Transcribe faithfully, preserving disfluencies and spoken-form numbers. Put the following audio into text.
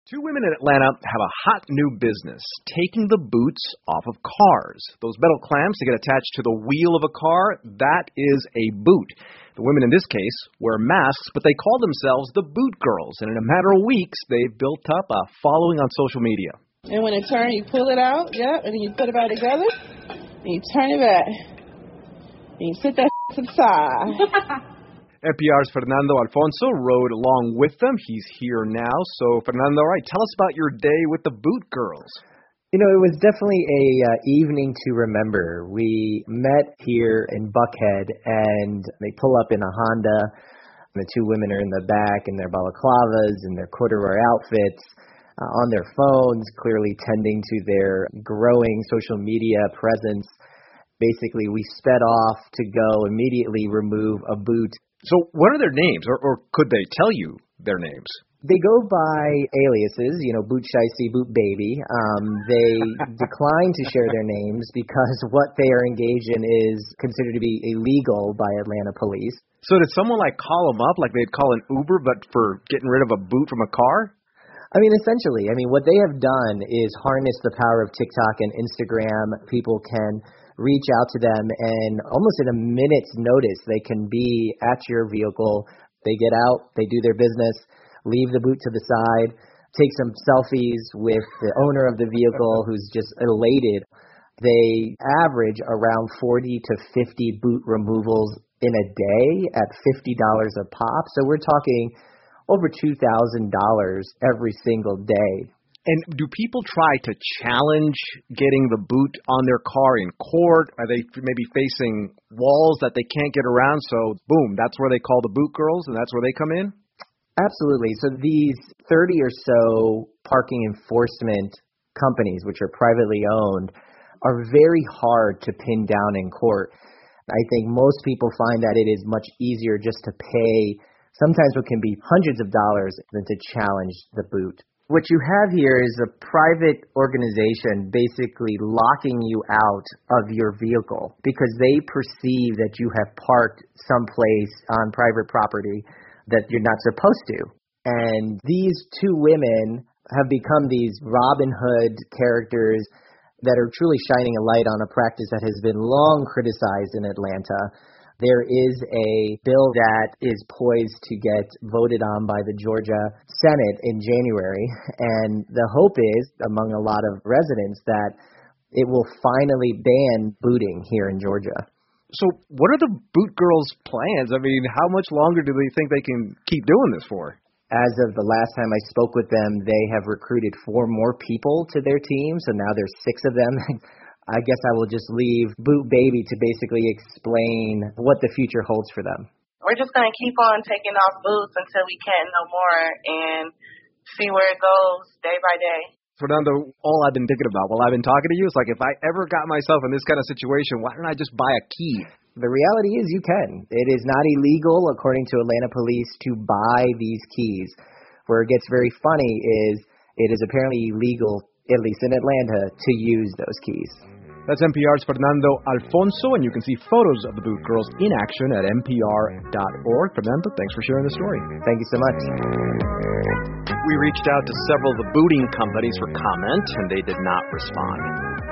Two women in Atlanta have a hot new business, taking the boots off of cars. Those metal clamps that get attached to the wheel of a car, that is a boot. The women in this case wear masks, but they call themselves the Boot Girls, and in a matter of weeks, they've built up a following on social media. And when it turns, you pull it out, yeah, and then you put it back together, and you turn it back, and you sit that to the side. N P R's Fernando Alfonso rode along with them. He's here now. So, Fernando, all right, tell us about your day with the Boot Girls. You know, it was definitely a uh, evening to remember. We met here in Buckhead, and they pull up in a Honda. And the two women are in the back in their balaclavas and their corduroy outfits, uh, on their phones, clearly tending to their growing social media presence. Basically, we sped off to go immediately remove a boot. So what are their names, or, or could they tell you their names? They go by aliases, you know, Boot Shiesty, Boot Baby. Um, they decline to share their names because what they are engaged in is considered to be illegal by Atlanta police. So did someone like call them up like they'd call an Uber, but for getting rid of a boot from a car? I mean, essentially, I mean, what they have done is harness the power of TikTok and Instagram. People can reach out to them, and almost in a minute's notice, they can be at your vehicle. They get out, they do their business, leave the boot to the side, take some selfies with the owner of the vehicle who's just elated. They average around forty to fifty boot removals in a day at fifty dollars a pop. So we're talking over two thousand dollars every single day. And do people try to challenge getting the boot on their car in court? Are they maybe facing walls that they can't get around? So, boom, that's where they call the Boot Girls, and that's where they come in? Absolutely. So these thirty or so parking enforcement companies, which are privately owned, are very hard to pin down in court. I think most people find that it is much easier just to pay sometimes what can be hundreds of dollars than to challenge the boot. What you have here is a private organization basically locking you out of your vehicle because they perceive that you have parked someplace on private property that you're not supposed to. And these two women have become these Robin Hood characters that are truly shining a light on a practice that has been long criticized in Atlanta. There is a bill that is poised to get voted on by the Georgia Senate in January, and the hope is, among a lot of residents, that it will finally ban booting here in Georgia. So what are the Boot Girls' plans? I mean, how much longer do they think they can keep doing this for? As of the last time I spoke with them, they have recruited four more people to their team, so now there's six of them. I guess I will just leave Boot Baby to basically explain what the future holds for them. We're just going to keep on taking off boots until we can't no more and see where it goes day by day. Fernando, all I've been thinking about while I've been talking to you is like, if I ever got myself in this kind of situation, why don't I just buy a key? The reality is you can. It is not illegal, according to Atlanta police, to buy these keys. Where it gets very funny is it is apparently illegal, at least in Atlanta, to use those keys. That's N P R's Fernando Alfonso, and you can see photos of the Boot Girls in action at N P R dot org. Fernando, thanks for sharing the story. Thank you so much. We reached out to several of the booting companies for comment, and they did not respond.